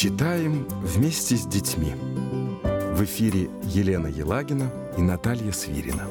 Читаем вместе с детьми. В эфире Елена Елагина и Наталья Свирина.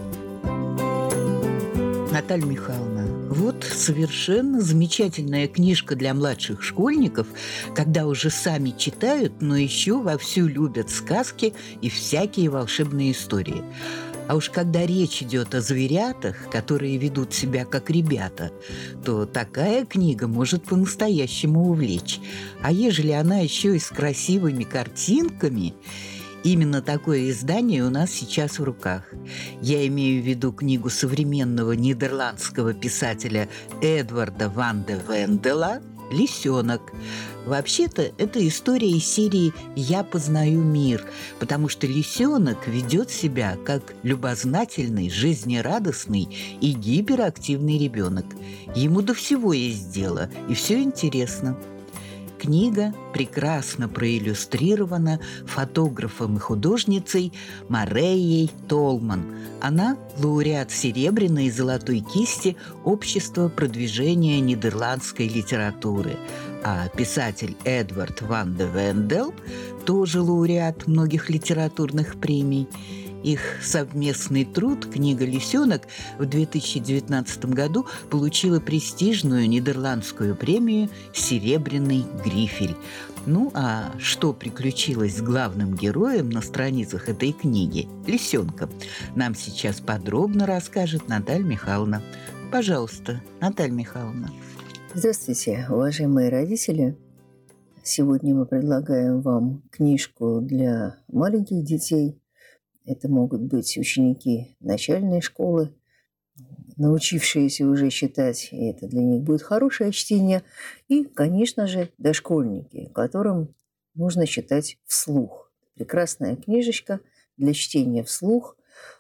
Наталья Михайловна, вот совершенно замечательная книжка для младших школьников, когда уже сами читают, но еще вовсю любят сказки и всякие волшебные истории. А уж когда речь идет о зверятах, которые ведут себя как ребята, то такая книга может по-настоящему увлечь. А ежели она еще и с красивыми картинками, именно такое издание у нас сейчас в руках. Я имею в виду книгу современного нидерландского писателя Эдварда ван де Вендела «Лисенок». Вообще-то, это история из серии «Я познаю мир», потому что лисенок ведет себя как любознательный, жизнерадостный и гиперактивный ребенок. Ему до всего есть дело, и все интересно. Книга прекрасно проиллюстрирована фотографом и художницей Мареей Толман. Она лауреат серебряной и золотой кисти Общества продвижения нидерландской литературы. А писатель Эдвард ван де Вендел тоже лауреат многих литературных премий. Их совместный труд, книга «Лисенок», в 2019 году получила престижную нидерландскую премию «Серебряный грифель». Ну, а что приключилось с главным героем на страницах этой книги, лисенка, нам сейчас подробно расскажет Наталья Михайловна. Пожалуйста, Наталья Михайловна. Здравствуйте, уважаемые родители. Сегодня мы предлагаем вам книжку для маленьких детей. Это могут быть ученики начальной школы, научившиеся уже читать, и это для них будет хорошее чтение. И, конечно же, дошкольники, которым нужно читать вслух. Прекрасная книжечка для чтения вслух.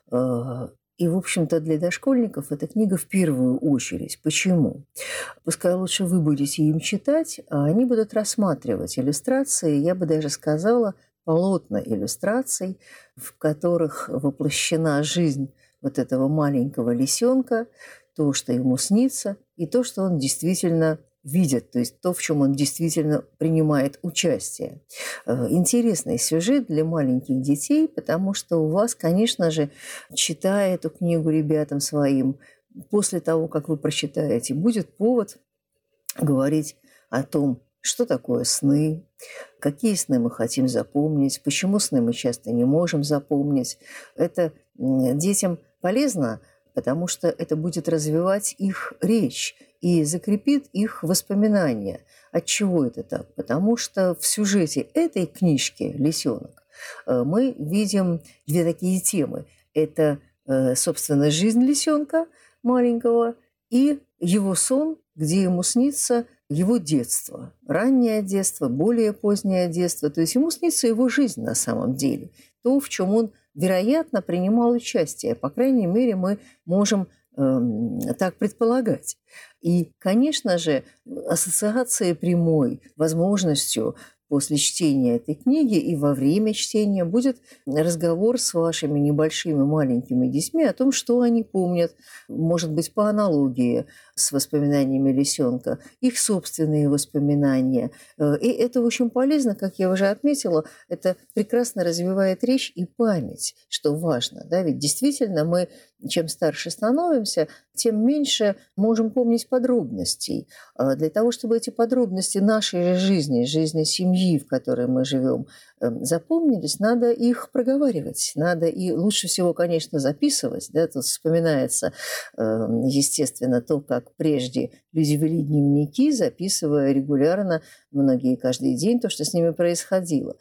И, в общем-то, для дошкольников эта книга в первую очередь. Почему? Пускай лучше вы будете им читать, а они будут рассматривать иллюстрации, я бы даже сказала, полотна иллюстраций, в которых воплощена жизнь вот этого маленького лисенка, то, что ему снится, и то, что он действительно видит, то есть то, в чем он действительно принимает участие. Интересный сюжет для маленьких детей, потому что у вас, конечно же, читая эту книгу ребятам своим, после того, как вы прочитаете, будет повод говорить о том, что такое сны, какие сны мы хотим запомнить, почему сны мы часто не можем запомнить. Это детям полезно, потому что это будет развивать их речь и закрепит их воспоминания. Отчего это так? Потому что в сюжете этой книжки «Лисенок» мы видим две такие темы. Это, собственно, жизнь лисенка маленького и его сон, где ему снится его детство, раннее детство, более позднее детство. То есть ему снится его жизнь на самом деле, то, в чем он, вероятно, принимал участие. По крайней мере, мы можем так предполагать. И, конечно же, ассоциация прямой возможностью после чтения этой книги и во время чтения будет разговор с вашими небольшими маленькими детьми о том, что они помнят, может быть, по аналогии с воспоминаниями лисенка, их собственные воспоминания. И это очень полезно, как я уже отметила, это прекрасно развивает речь и память, что важно. Да? Ведь действительно мы, чем старше становимся, тем меньше можем помнить подробностей. Для того, чтобы эти подробности нашей жизни, жизни семьи, в которой мы живем, запомнились, надо их проговаривать. Надо и лучше всего, конечно, записывать. Да? Тут вспоминается, естественно, то, как прежде люди вели дневники, записывая регулярно, многие каждый день, то, что с ними происходило.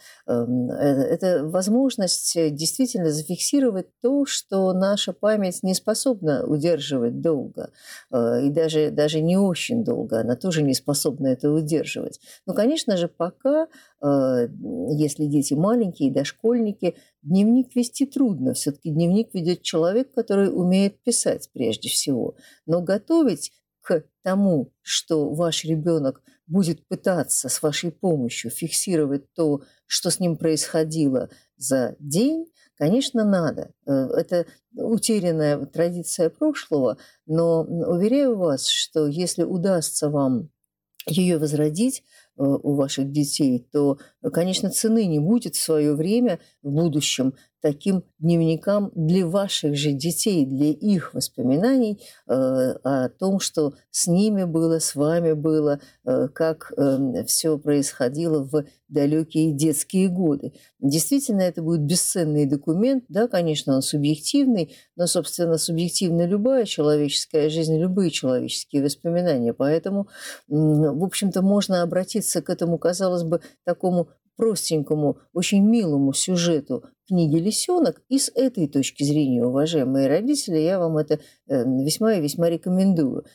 Это возможность действительно зафиксировать то, что наша память не способна удерживать долго. И даже не очень долго. Она тоже не способна это удерживать. Но, конечно же, пока, если дети маленькие, дошкольники, дневник вести трудно. Все-таки дневник ведет человек, который умеет писать прежде всего. Но готовить к тому, что ваш ребенок будет пытаться с вашей помощью фиксировать то, что с ним происходило за день, конечно, надо. Это утерянная традиция прошлого, но уверяю вас, что если удастся вам ее возродить, у ваших детей, то, конечно, цены не будет в свое время, в будущем, таким дневникам для ваших же детей, для их воспоминаний о том, что с ними было, с вами было, как все происходило в далекие детские годы. Действительно, это будет бесценный документ, да, конечно, он субъективный, но, собственно, субъективна любая человеческая жизнь, любые человеческие воспоминания. Поэтому, в общем-то, можно обратиться к этому, казалось бы, такому простенькому, очень милому сюжету книги «Лисенок». И с этой точки зрения, уважаемые родители, я вам это весьма и весьма рекомендую.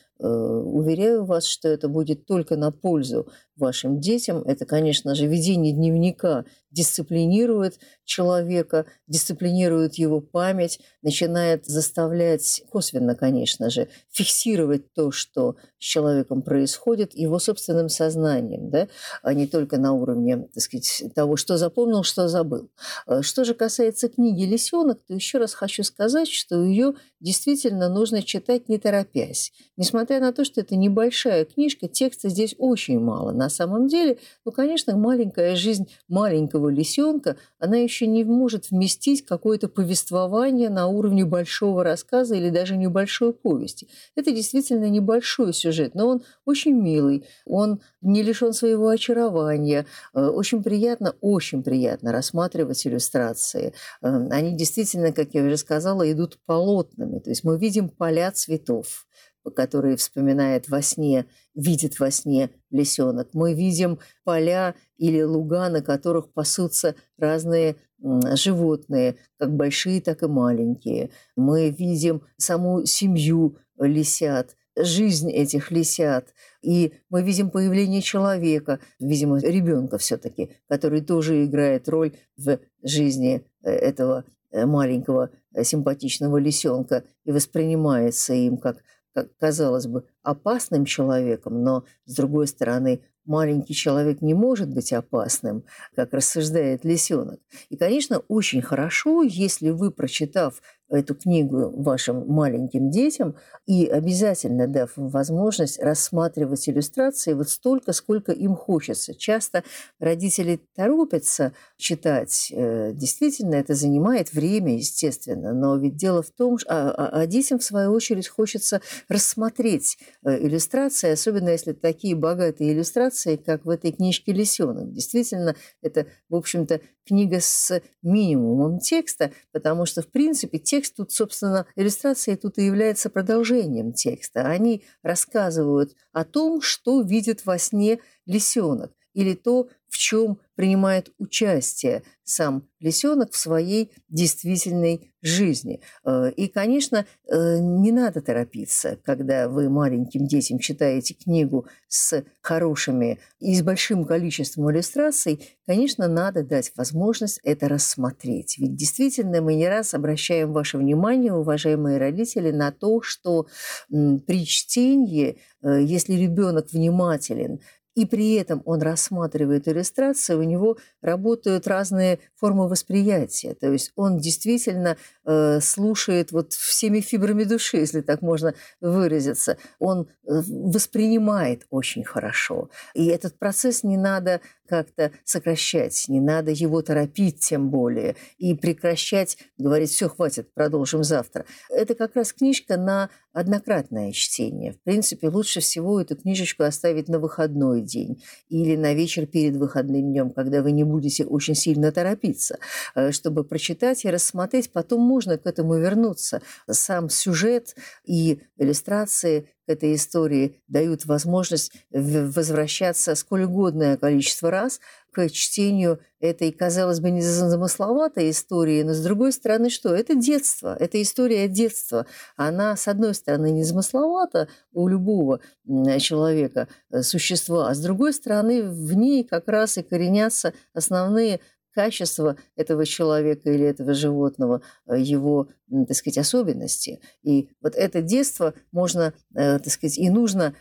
Уверяю вас, что это будет только на пользу вашим детям. Это, конечно же, ведение дневника дисциплинирует человека, дисциплинирует его память, начинает заставлять косвенно, конечно же, фиксировать то, что с человеком происходит, его собственным сознанием, да, а не только на уровне, так сказать, того, что запомнил, что забыл. Что же касается книги «Лисенок», то еще раз хочу сказать, что ее действительно нужно читать не торопясь. Несмотря на то, что это небольшая книжка, текста здесь очень мало. На самом деле, ну, конечно, маленькая жизнь маленького лисенка, она еще не может вместить какое-то повествование на уровне большого рассказа или даже небольшой повести. Это действительно небольшой сюжет, но он очень милый, он не лишен своего очарования. Очень приятно рассматривать иллюстрации. Они действительно, как я уже сказала, идут полотнами. То есть мы видим поля цветов, которые вспоминает во сне, видит во сне лисенок. Мы видим поля или луга, на которых пасутся разные животные, как большие, так и маленькие. Мы видим саму семью лисят, жизнь этих лисят. И мы видим появление человека, видимо, ребенка все-таки, который тоже играет роль в жизни этого маленького симпатичного лисенка и воспринимается им как казалось бы, опасным человеком, но, с другой стороны, маленький человек не может быть опасным, как рассуждает лисенок. И, конечно, очень хорошо, если вы, прочитав эту книгу вашим маленьким детям и обязательно дав им возможность рассматривать иллюстрации вот столько, сколько им хочется. Часто родители торопятся читать. Действительно, это занимает время, естественно. Но ведь дело в том, что детям, в свою очередь, хочется рассмотреть иллюстрации, особенно если такие богатые иллюстрации, как в этой книжке «Лисенок». Действительно, это, в общем-то, книга с минимумом текста, потому что, в принципе, текст тут, собственно, иллюстрация тут и является продолжением текста. Они рассказывают о том, что видит во сне лисенок, или то, в чем принимает участие сам лисенок в своей действительной жизни. И, конечно, не надо торопиться, когда вы маленьким детям читаете книгу с хорошими и с большим количеством иллюстраций. Конечно, надо дать возможность это рассмотреть. Ведь действительно мы не раз обращаем ваше внимание, уважаемые родители, на то, что при чтении, если ребенок внимателен, и при этом он рассматривает иллюстрации, у него работают разные формы восприятия. То есть он действительно слушает вот всеми фибрами души, если так можно выразиться. Он воспринимает очень хорошо. И этот процесс не надо как-то сокращать, не надо его торопить тем более. И прекращать, говорить, все, хватит, продолжим завтра. Это как раз книжка на однократное чтение. В принципе, лучше всего эту книжечку оставить на выходной день или на вечер перед выходным днем, когда вы не будете очень сильно торопиться, чтобы прочитать и рассмотреть. Потом можно к этому вернуться. Сам сюжет и иллюстрации к этой истории дают возможность возвращаться сколь угодное количество раз к чтению этой, казалось бы, незамысловатой истории, но, с другой стороны, что? Это детство, это история детства. Она, с одной стороны, незамысловата у любого человека, существа, а с другой стороны, в ней как раз и коренятся основные качества этого человека или этого животного, его, так сказать, особенности. И вот это детство можно, так сказать, и нужно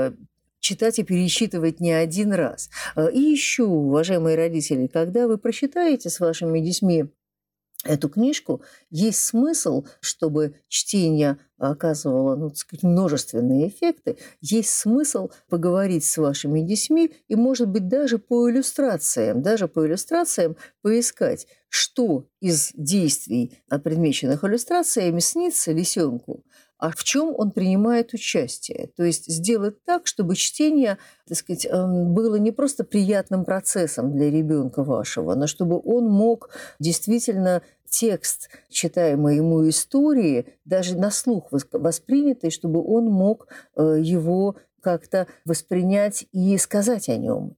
читать и пересчитывать не один раз. И еще, уважаемые родители, когда вы прочитаете с вашими детьми эту книжку, есть смысл, чтобы чтение оказывало, так сказать, множественные эффекты, есть смысл поговорить с вашими детьми и, может быть, даже по иллюстрациям поискать, что из действий, предмеченных иллюстрациями, снится лисенку, а в чем он принимает участие. То есть сделать так, чтобы чтение, так сказать, было не просто приятным процессом для ребенка вашего, но чтобы он мог действительно текст, читаемой ему истории, даже на слух воспринятый, чтобы он мог его как-то воспринять и сказать о нем.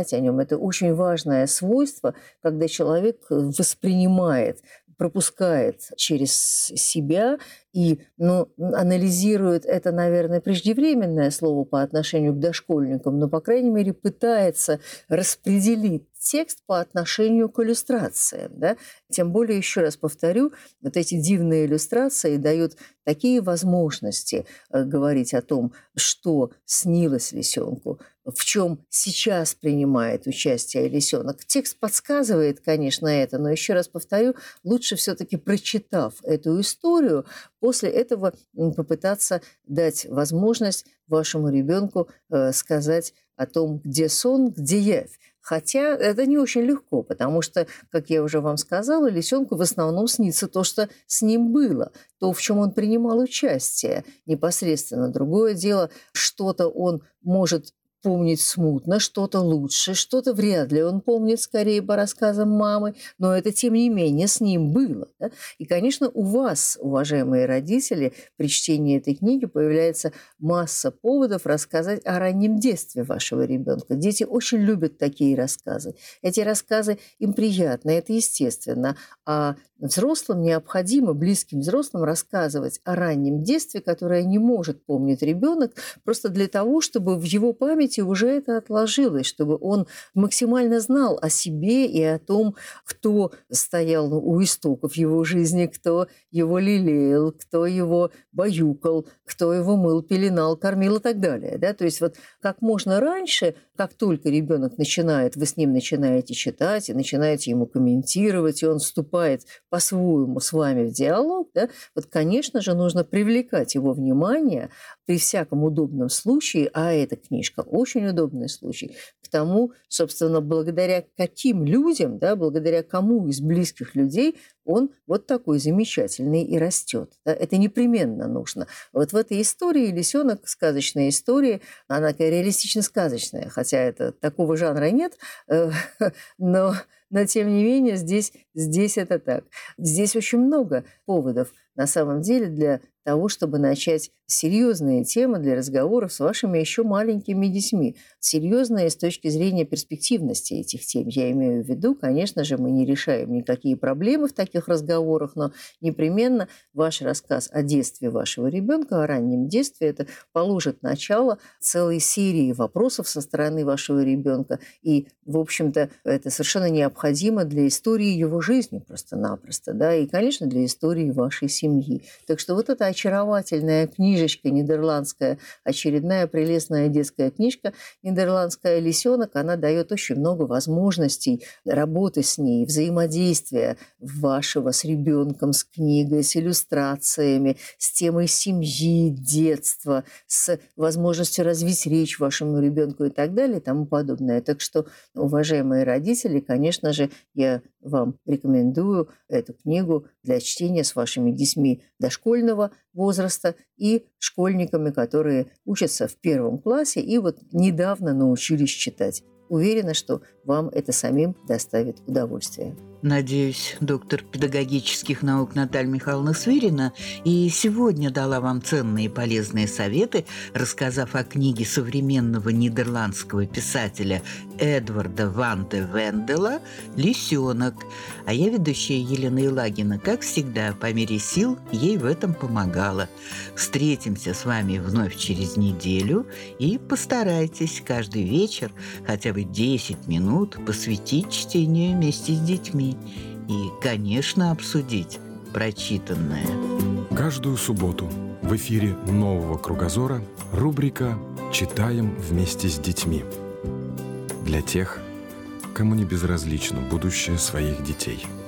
Это очень важное свойство, когда человек воспринимает, пропускает через себя и анализирует, это, наверное, преждевременное слово по отношению к дошкольникам, но, по крайней мере, пытается распределить текст по отношению к иллюстрациям. Да? Тем более, еще раз повторю, вот эти дивные иллюстрации дают такие возможности говорить о том, что снилось лисенку, в чем сейчас принимает участие лисенок. Текст подсказывает, конечно, это, но еще раз повторю, лучше все-таки, прочитав эту историю, после этого попытаться дать возможность вашему ребенку сказать о том, где сон, где явь. Хотя это не очень легко, потому что, как я уже вам сказала, лисенку в основном снится то, что с ним было, то, в чем он принимал участие непосредственно. Другое дело, что-то он может помнить смутно, что-то лучше, что-то вряд ли он помнит, скорее по рассказам мамы, но это, тем не менее, с ним было. Да? И, конечно, у вас, уважаемые родители, при чтении этой книги появляется масса поводов рассказать о раннем детстве вашего ребенка. Дети очень любят такие рассказы. Эти рассказы им приятны, это естественно. А взрослым необходимо, близким взрослым, рассказывать о раннем детстве, которое не может помнить ребенок, просто для того, чтобы в его памяти уже это отложилось, чтобы он максимально знал о себе и о том, кто стоял у истоков его жизни, кто его лелеял, кто его баюкал, кто его мыл, пеленал, кормил и так далее. Да? То есть вот как можно раньше, как только ребенок начинает, вы с ним начинаете читать и начинаете ему комментировать, и он вступает по-своему с вами в диалог, да, вот, конечно же, нужно привлекать его внимание при всяком удобном случае, а эта книжка очень удобный случай, к тому, собственно, благодаря каким людям, да, благодаря кому из близких людей он вот такой замечательный и растет. Да? Это непременно нужно. Вот в этой истории лисенок, сказочная история, она такая реалистично-сказочная, хотя это такого жанра нет, но тем не менее здесь это так. Здесь очень много поводов на самом деле для того, чтобы начать серьезные темы для разговоров с вашими еще маленькими детьми. Серьезные с точки зрения перспективности этих тем. Я имею в виду, конечно же, мы не решаем никакие проблемы в таких разговорах, но непременно ваш рассказ о детстве вашего ребенка, о раннем детстве, это положит начало целой серии вопросов со стороны вашего ребенка. И, в общем-то, это совершенно необходимо для истории его жизни просто-напросто, да, и, конечно, для истории вашей семьи. Так что вот эта очаровательная книжечка нидерландская, очередная прелестная детская книжка нидерландская «Лисенок», она дает очень много возможностей работы с ней, взаимодействия вашего с ребенком, с книгой, с иллюстрациями, с темой семьи, детства, с возможностью развить речь вашему ребенку и так далее и тому подобное. Так что, уважаемые родители, конечно же, я вам рекомендую эту книгу для чтения с вашими детьми дошкольного возраста и школьниками, которые учатся в 1 классе и вот недавно научились читать. Уверена, что вам это самим доставит удовольствие. Надеюсь, доктор педагогических наук Наталья Михайловна Свирина и сегодня дала вам ценные и полезные советы, рассказав о книге современного нидерландского писателя Эдварда ван де Вендела «Лисенок». А я, ведущая Елена Елагина, как всегда, по мере сил ей в этом помогала. Встретимся с вами вновь через неделю и постарайтесь каждый вечер хотя бы 10 минут посвятить чтению вместе с детьми. И, конечно, обсудить прочитанное. Каждую субботу в эфире «Нового кругозора» рубрика «Читаем вместе с детьми». Для тех, кому не безразлично будущее своих детей.